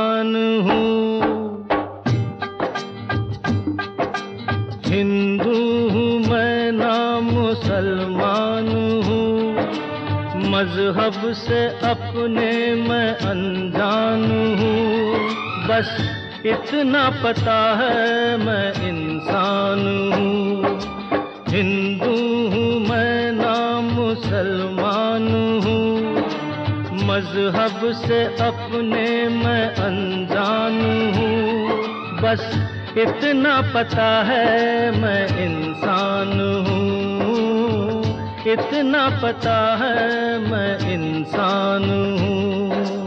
इंसान हूँ। हिंदू हूँ मैं ना मुसलमान हूँ, मजहब से अपने मैं अनजान हूँ। बस इतना पता है मैं इंसान हूँ। हिंदू हूँ मैं ना मुसलमान हूँ, मजहब से अपने मैं अनजान हूँ। बस इतना पता है मैं इंसान हूँ, इतना पता है मैं इंसान हूँ।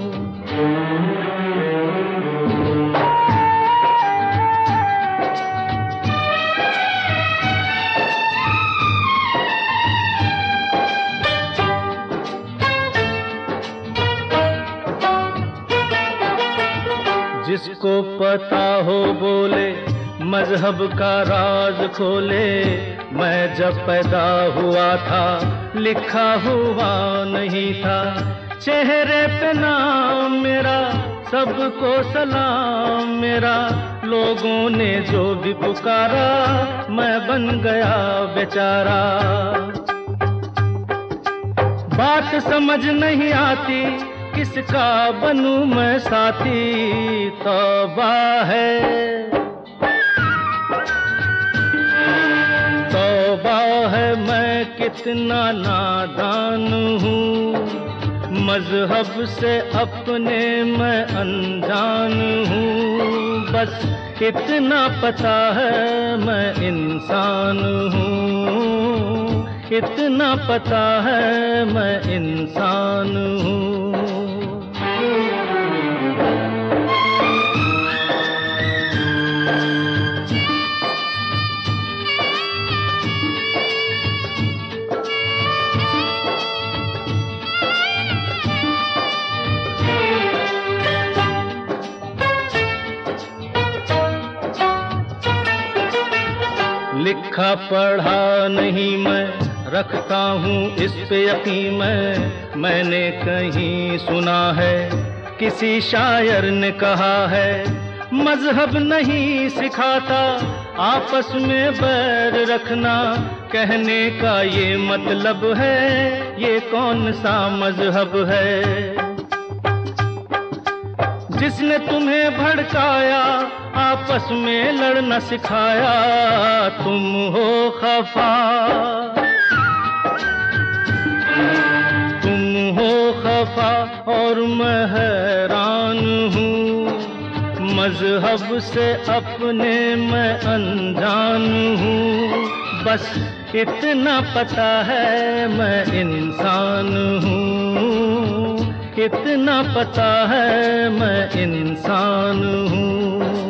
जिसको पता हो बोले, मजहब का राज खोले। मैं जब पैदा हुआ था लिखा हुआ नहीं था, चेहरे पे नाम मेरा, सबको सलाम मेरा। लोगों ने जो भी पुकारा मैं बन गया बेचारा। बात समझ नहीं आती किसका बनूं मैं साथी, तौबा है, तौबा है मैं कितना नादान हूँ। मजहब से अपने मैं अनजान हूँ। बस इतना पता है मैं इंसान हूँ, इतना पता है मैं इंसान हूँ। लिखा पढ़ा नहीं मैं, रखता हूँ इस पे यकीन मैंने कहीं सुना है किसी शायर ने कहा है, मजहब नहीं सिखाता आपस में बैर रखना। कहने का ये मतलब है ये कौन सा मजहब है। जिसने तुम्हें भड़काया आपस में लड़ना सिखाया, तुम हो खफा, तुम हो खफा और मैं हैरान हूँ। मजहब से अपने मैं अनजान हूँ। बस इतना पता है मैं इंसान हूँ, इतना पता है मैं इंसान हूँ।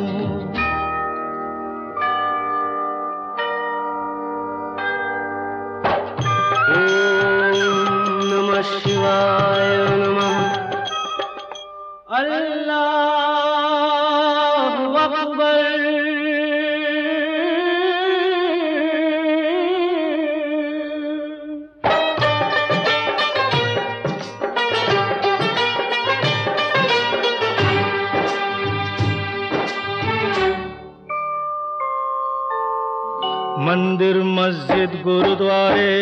ओम नमः शिवाय नमः। अल्लाहु अकबर। मंदिर मस्जिद गुरुद्वारे,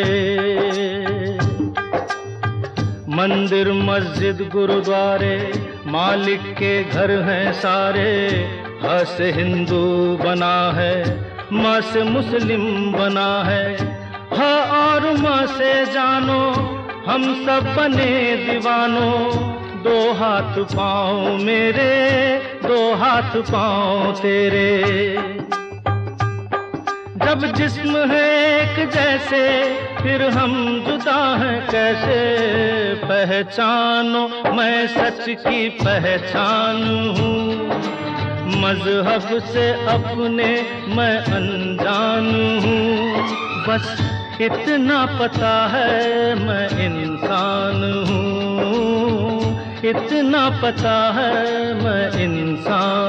मंदिर मस्जिद गुरुद्वारे मालिक के घर हैं सारे। ह से हिंदू बना है, म से मुस्लिम बना है, ह और म से जानो हम सब बने दीवानो। दो हाथ पाँव मेरे, दो हाथ पाँव तेरे। जब जिस्म है एक जैसे फिर हम जुदा हैं कैसे। पहचानो मैं सच की पहचान हूँ, मजहब से अपने मैं अनजान हूँ। बस इतना पता है मैं इंसान हूँ, इतना पता है मैं इंसान